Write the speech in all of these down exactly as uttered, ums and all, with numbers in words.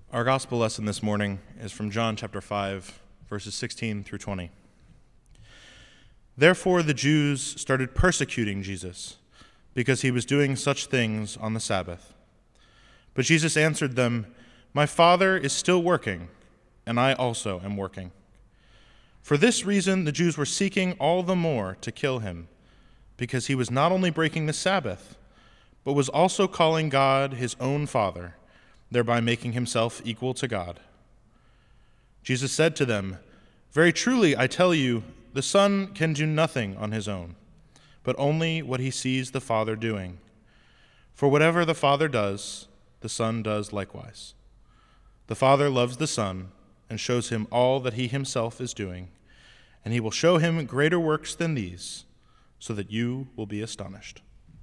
Our gospel lesson this morning is from John chapter five, verses sixteen through twenty. Therefore the Jews started persecuting Jesus because he was doing such things on the Sabbath. But Jesus answered them, "My Father is still working, and I also am working." For this reason the Jews were seeking all the more to kill him, because he was not only breaking the Sabbath, but was also calling God his own Father, thereby making himself equal to God. Jesus said to them, "Very truly I tell you, the Son can do nothing on his own, but only what he sees the Father doing. For whatever the Father does, the Son does likewise. The Father loves the Son and shows him all that he himself is doing, and he will show him greater works than these, so that you will be astonished."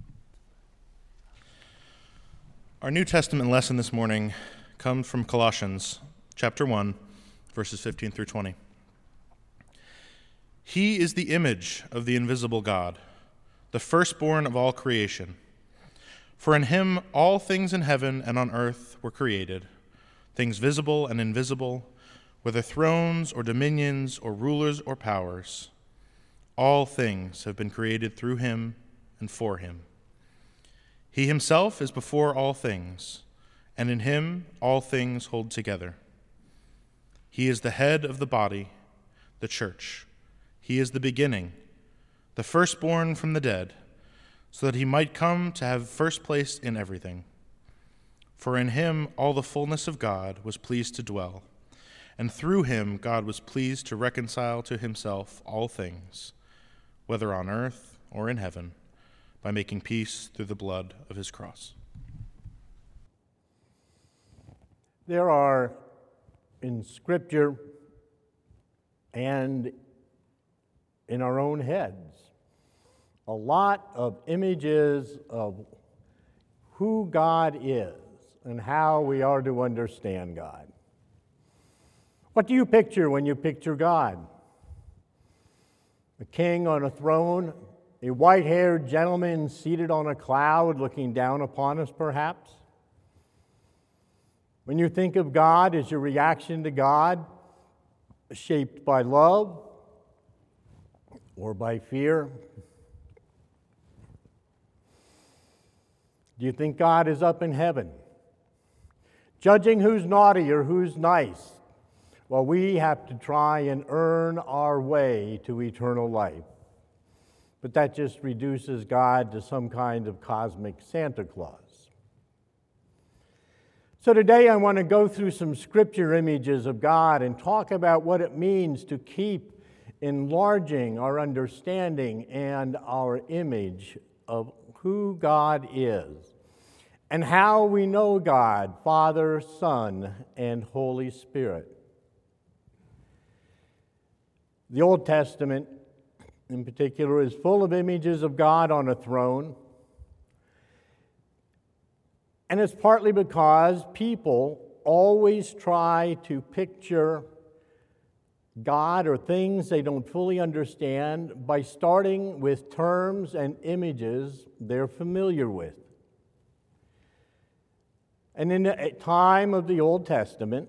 Our New Testament lesson this morning comes from Colossians chapter one, verses fifteen through twenty. He is the image of the invisible God, the firstborn of all creation. For in him all things in heaven and on earth were created, things visible and invisible, whether thrones or dominions or rulers or powers. All things have been created through him and for him. He himself is before all things, and in him all things hold together. He is the head of the body, the church. He is the beginning, the firstborn from the dead, so that he might come to have first place in everything. For in him all the fullness of God was pleased to dwell, and through him God was pleased to reconcile to himself all things, whether on earth or in heaven, by making peace through the blood of his cross. There are in Scripture and in our own heads a lot of images of who God is and how we are to understand God. What do you picture when you picture God? A king on a throne? A white-haired gentleman seated on a cloud looking down upon us, perhaps? When you think of God, is your reaction to God shaped by love or by fear? Do you think God is up in heaven, judging who's naughty or who's nice, while we have to try and earn our way to eternal life? But that just reduces God to some kind of cosmic Santa Claus. So today I want to go through some scripture images of God and talk about what it means to keep enlarging our understanding and our image of who God is and how we know God, Father, Son, and Holy Spirit. The Old Testament in particular is full of images of God on a throne. And it's partly because people always try to picture God or things they don't fully understand by starting with terms and images they're familiar with. And in the time of the Old Testament,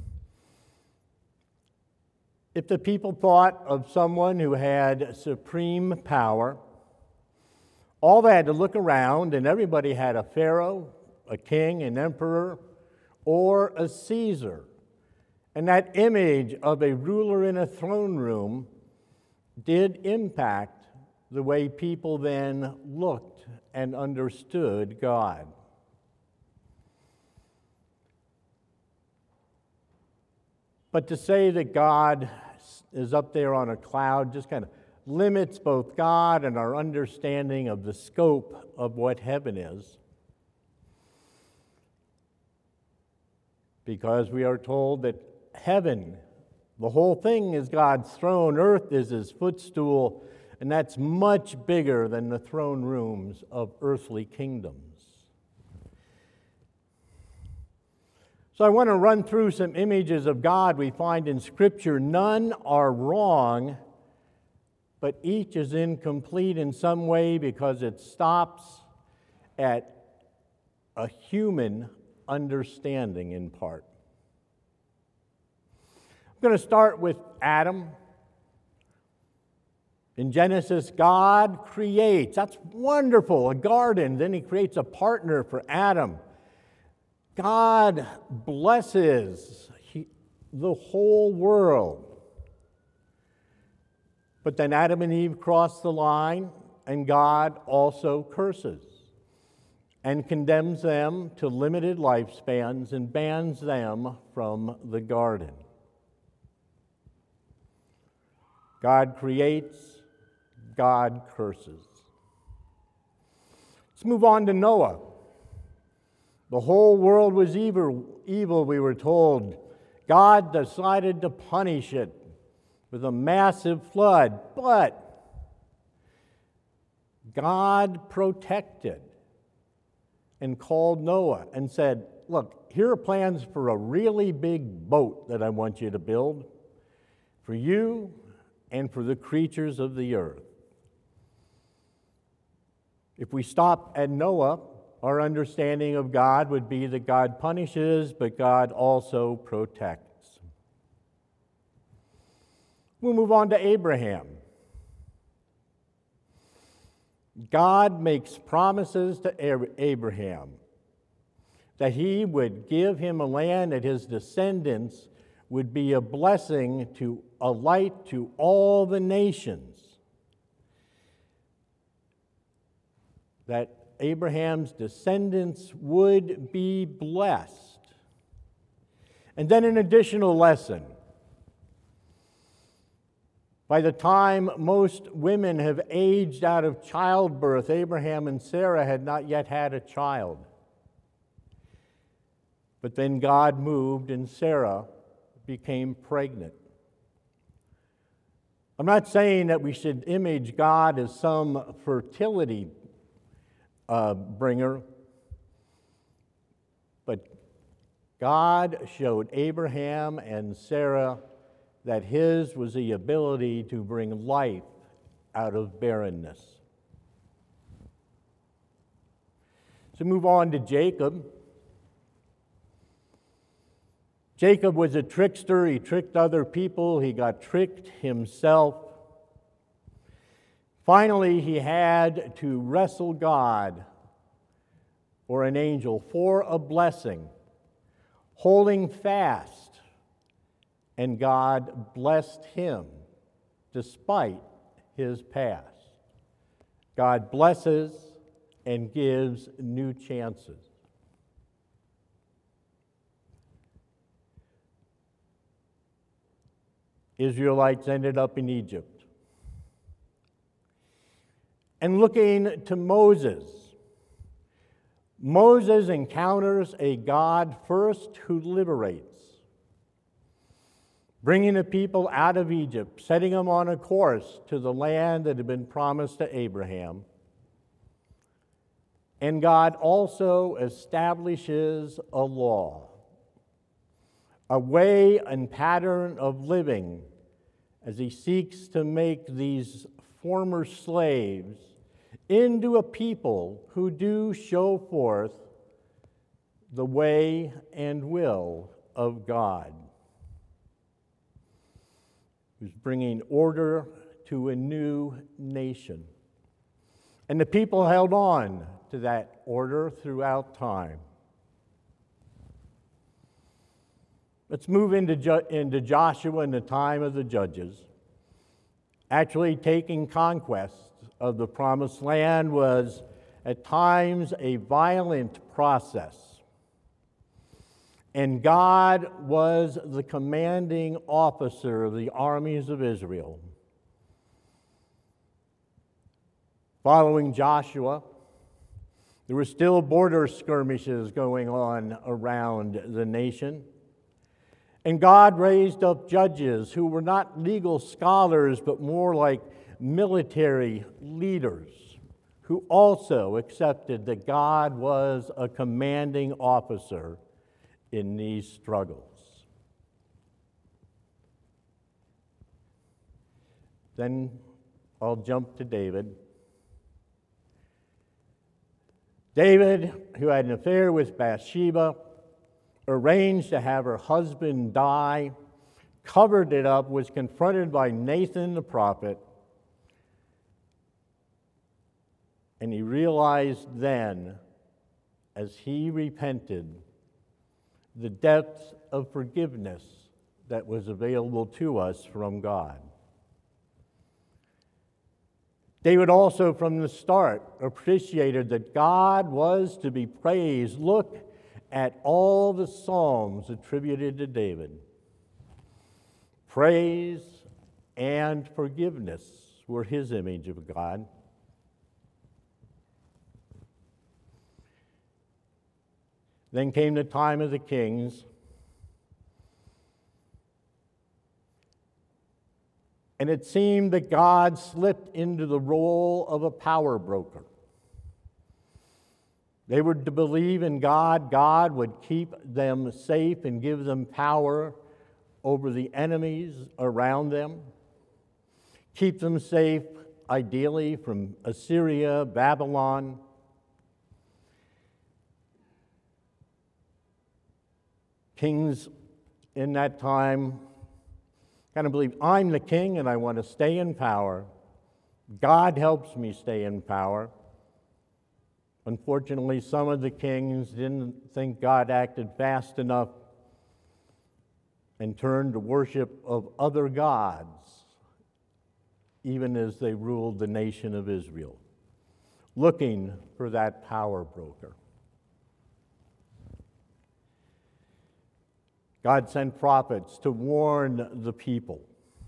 if the people thought of someone who had supreme power, all they had to look around and everybody had a pharaoh, a king, an emperor, or a Caesar. And that image of a ruler in a throne room did impact the way people then looked and understood God. But to say that God is up there on a cloud just kind of limits both God and our understanding of the scope of what heaven is. Because we are told that heaven, the whole thing is God's throne, earth is his footstool, and that's much bigger than the throne rooms of earthly kingdoms. So I want to run through some images of God we find in Scripture. None are wrong, but each is incomplete in some way because it stops at a human understanding in part. I'm going to start with Adam. In Genesis, God creates. That's wonderful, a garden. Then he creates a partner for Adam. God blesses he, the whole world. But then Adam and Eve cross the line, and God also curses and condemns them to limited lifespans and bans them from the garden. God creates, God curses. Let's move on to Noah. The whole world was evil, evil, we were told. God decided to punish it with a massive flood, but God protected and called Noah and said, look, here are plans for a really big boat that I want you to build for you and for the creatures of the earth. If we stop at Noah, our understanding of God would be that God punishes, but God also protects. We'll move on to Abraham. God makes promises to Abraham that he would give him a land, that his descendants would be a blessing, to a light to all the nations. That Abraham's descendants would be blessed. And then an additional lesson. By the time most women have aged out of childbirth, Abraham and Sarah had not yet had a child. But then God moved and Sarah became pregnant. I'm not saying that we should image God as some fertility uh, bringer, but God showed Abraham and Sarah that his was the ability to bring life out of barrenness. So move on to Jacob. Jacob was a trickster. He tricked other people. He got tricked himself. Finally, he had to wrestle God or an angel for a blessing, holding fast, and God blessed him despite his past. God blesses and gives new chances. Israelites ended up in Egypt. And looking to Moses, Moses encounters a God first who liberates, bringing the people out of Egypt, setting them on a course to the land that had been promised to Abraham. And God also establishes a law, a way and pattern of living as he seeks to make these former slaves into a people who do show forth the way and will of God, who's bringing order to a new nation. And the people held on to that order throughout time. Let's move into, jo- into Joshua in the time of the judges. Actually, taking conquest of the promised land was at times a violent process. And God was the commanding officer of the armies of Israel. Following Joshua, there were still border skirmishes going on around the nation. And God raised up judges who were not legal scholars, but more like military leaders, who also accepted that God was a commanding officer in these struggles. Then I'll jump to David. David, who had an affair with Bathsheba, arranged to have her husband die. covered it up, was confronted by Nathan the prophet, and he realized then, as he repented, the depth of forgiveness that was available to us from God. David also, from the start, appreciated that God was to be praised. Look at all the psalms attributed to David. Praise and forgiveness were his image of God. Then came the time of the kings. And it seemed that God slipped into the role of a power broker. They were to believe in God. God would keep them safe and give them power over the enemies around them. Keep them safe, ideally, from Assyria, Babylon. Kings in that time kind of believe, I'm the king and I want to stay in power. God helps me stay in power. Unfortunately, some of the kings didn't think God acted fast enough and turned to worship of other gods, even as they ruled the nation of Israel, looking for that power broker. God sent prophets to warn the people.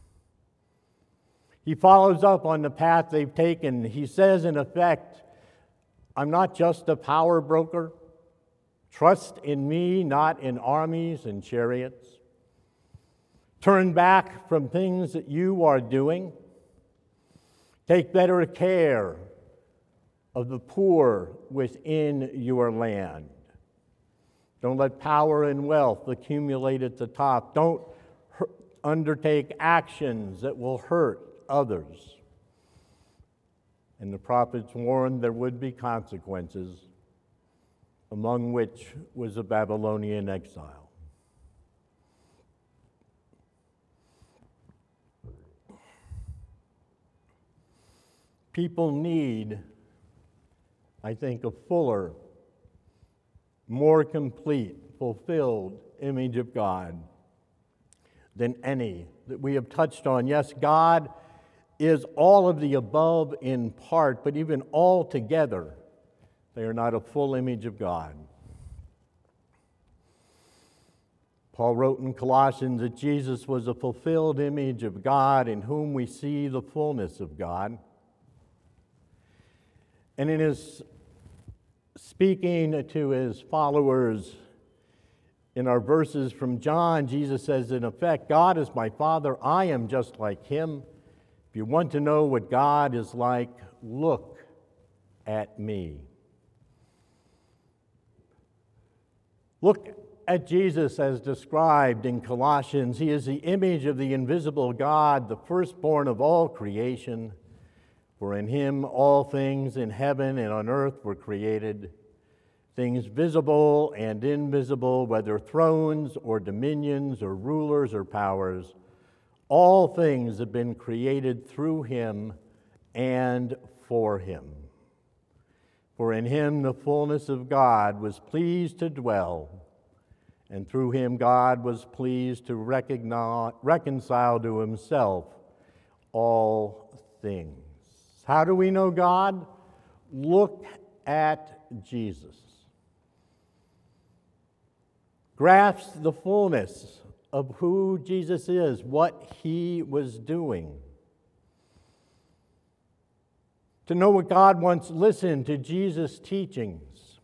He follows up on the path they've taken. He says, in effect, I'm not just a power broker. Trust in me, not in armies and chariots. Turn back from things that you are doing. Take better care of the poor within your land. Don't let power and wealth accumulate at the top. Don't hurt, undertake actions that will hurt others. And the prophets warned there would be consequences, among which was a Babylonian exile. People need, I think, a fuller, more complete, fulfilled image of God than any that we have touched on. Yes, God is all of the above in part, but even all together, they are not a full image of God. Paul wrote in Colossians that Jesus was a fulfilled image of God in whom we see the fullness of God. And in his speaking to his followers in our verses from John, Jesus says, in effect, God is my Father, I am just like him. If you want to know what God is like, look at me. Look at Jesus as described in Colossians. He is the image of the invisible God, the firstborn of all creation. For in him all things in heaven and on earth were created, things visible and invisible, whether thrones or dominions or rulers or powers. All things have been created through him and for him. For in him the fullness of God was pleased to dwell, and through him God was pleased to recognize, reconcile to himself all things. How do we know God? Look at Jesus. Grasp the fullness of who Jesus is, what he was doing. To know what God wants, listen to Jesus' teachings.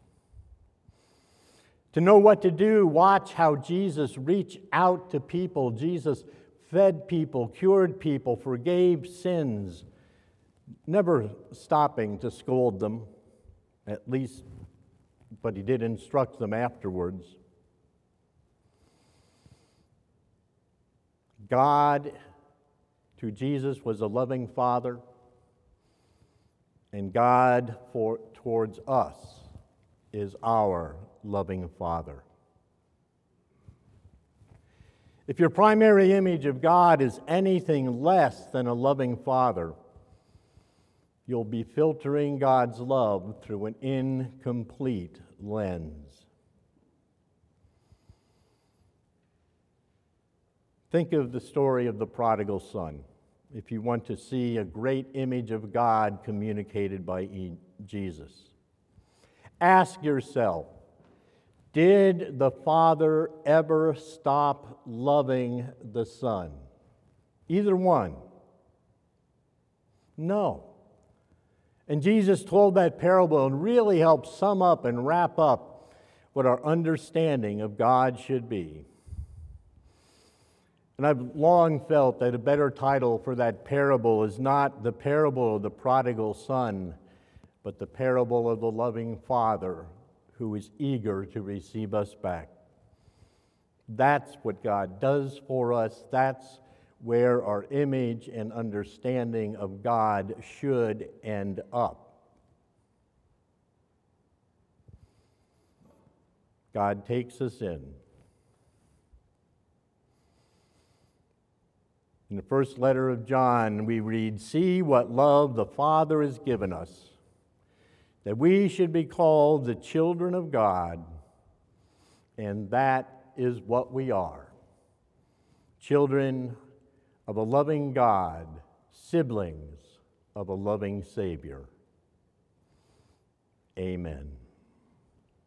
To know what to do, watch how Jesus reached out to people. Jesus fed people, cured people, forgave sins, never stopping to scold them, at least, but he did instruct them afterwards. God, to Jesus, was a loving Father, and God for, towards us is our loving Father. If your primary image of God is anything less than a loving Father, you'll be filtering God's love through an incomplete lens. Think of the story of the prodigal son, if you want to see a great image of God communicated by Jesus. Ask yourself, did the Father ever stop loving the Son? Either one. No. And Jesus told that parable and really helped sum up and wrap up what our understanding of God should be. And I've long felt that a better title for that parable is not the parable of the prodigal son, but the parable of the loving Father who is eager to receive us back. That's what God does for us. That's where our image and understanding of God should end up. God takes us in. In the first letter of John, we read, "See what love the Father has given us, that we should be called the children of God, and that is what we are. Children of a loving God, siblings of a loving Savior." Amen.